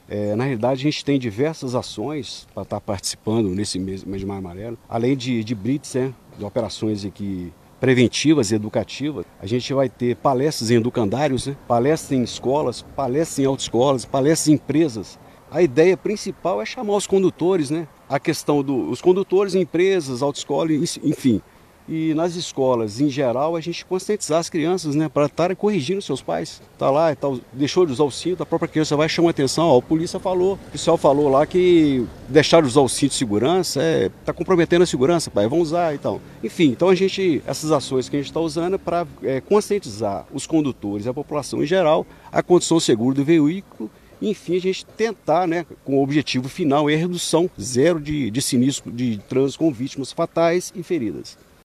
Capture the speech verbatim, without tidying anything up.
É, na realidade, a gente tem diversas ações para estar participando nesse mês, mês de Maio Amarelo, além de, de blitz, né, de operações aqui preventivas e educativas. A gente vai ter palestras em educandários, né, palestras em escolas, palestras em autoescolas, palestras em empresas. A ideia principal é chamar os condutores, né, a questão dos condutores, empresas, autoescolas, enfim. E nas escolas, em geral, a gente conscientizar as crianças, né, para estarem corrigindo seus pais. Tá lá, tá, deixou de usar o cinto, a própria criança vai chamar a atenção, ó, a polícia falou, o policial falou lá que deixar de usar o cinto de segurança é, tá comprometendo a segurança, pai, vão usar e tal. Enfim, então a gente, essas ações que a gente está usando é para é, conscientizar os condutores e a população em geral a condição segura do veículo. Enfim, a gente tentar, né, com o objetivo final é a redução zero de, de sinistro de trânsito com vítimas fatais e feridas.